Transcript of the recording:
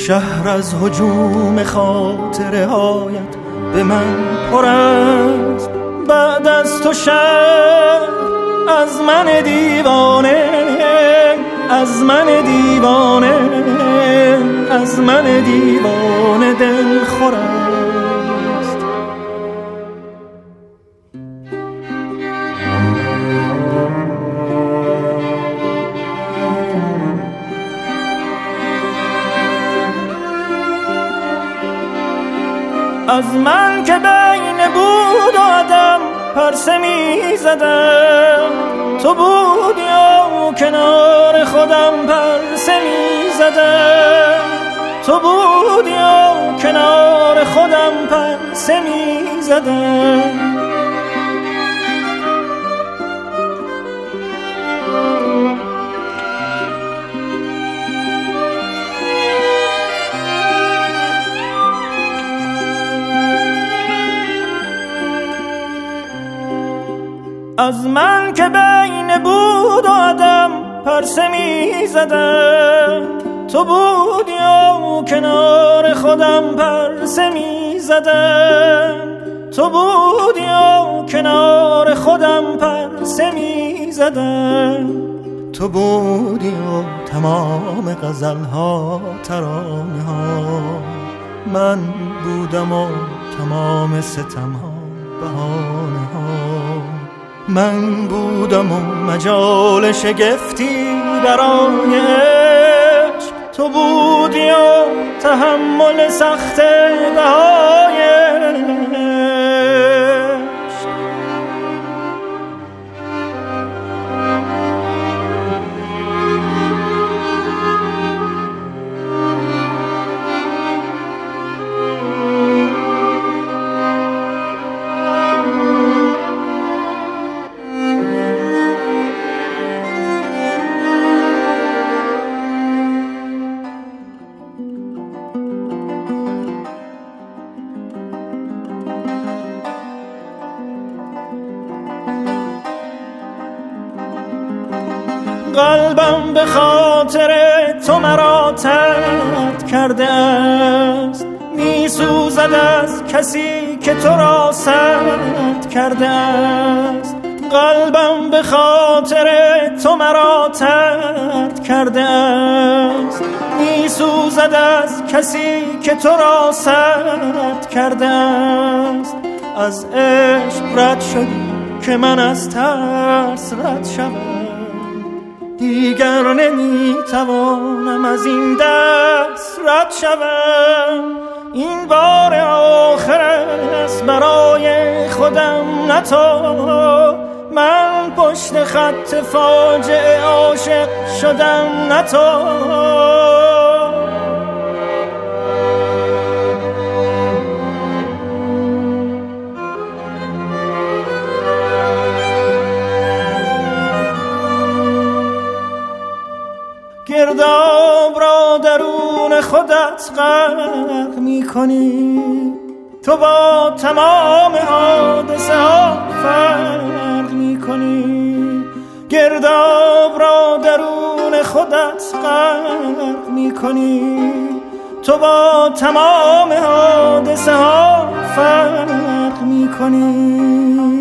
شهر از هجوم خاطره هایت به من پر است. بعد از تو شهر از من دیوانه، از من دیوانه، از من دیوانه دل خور است. از من که بین بود و عدم پرسه می زدم، تو بودی و کنار خودم پرسه می زدم، تو بودی و کنار خودم پرسه می زدم. از من که بین بود و عدم پرسه می زدم، تو بودی و کنار خودم پرسه می زدم، تو بودی و کنار خودم پرسه می زدم. تو بودی و تمام غزل‌ها ترانه ها، من بودم و تمام ستم‌ها بهانه ها. من بودم و مجال شگفتی برای عشق، تو بودی و تحمل سخت بهای عشق. قلبم به خاطر تو مرا ترد کرده است، می سوزد از کسی که تو را سرد کرده است. قلبم به خاطر تو مرا ترد کرده است، می سوزد از کسی که تو را سرد کرده است. از عشق رد شدی که من از ترس رد شدم، دیگر نمیتوانم از این دست رد شوم. این بار آخر است برای خودم نه تو، من پشت خط فاجعه عاشق شدم نه تو. گرداب را درون خودت غرق می کنی، تو با تمام حادثه ها فرق می کنی. گرداب را درون خودت غرق می کنی، تو با تمام حادثه ها فرق می کنی.